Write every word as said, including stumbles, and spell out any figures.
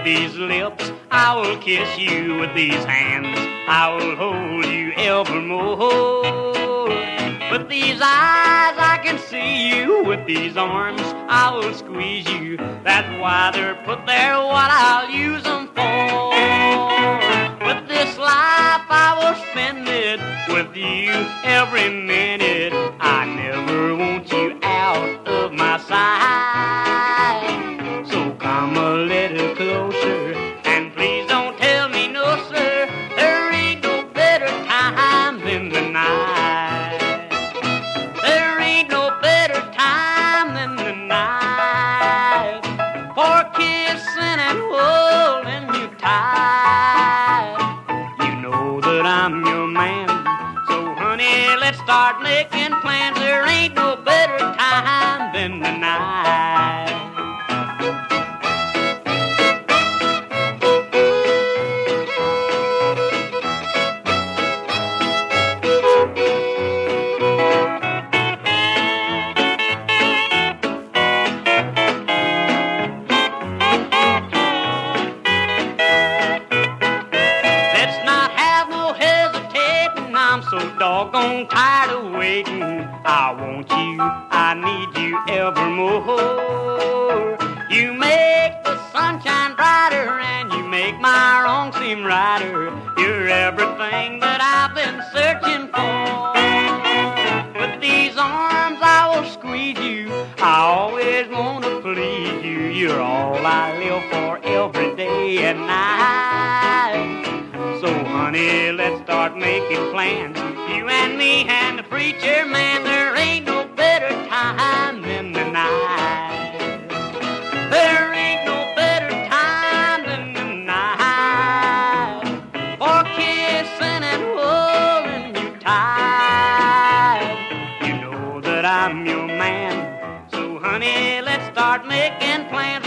these lips, I will kiss you. With these hands, I will hold you evermore. With these eyes, I can see you. With these arms, I will squeeze you. That's why they're put there, what I'll use them for. With this life, I will spend it with you every minute. I never want you out of my sight. So come a little closer, and please don't tell me no, sir. There ain't no better time than the night. There ain't no better time than the night for kissing and holding you tight. You know that I'm your man, so honey, let's start making plans. There ain't no better time than the night. I'm so doggone tired of waiting. I want you, I need you evermore. You make the sunshine brighter, and you make my wrong seem righter. You're everything that I've been searching for. With these arms, I will squeeze you. I always want to please you. You're all I live for every day and night. So honey, let's start making plans, you and me and the preacher man. There ain't no better time than the night. There ain't no better time than the night for kissing and holding you tight. You know that I'm your man, so honey, let's start making plans.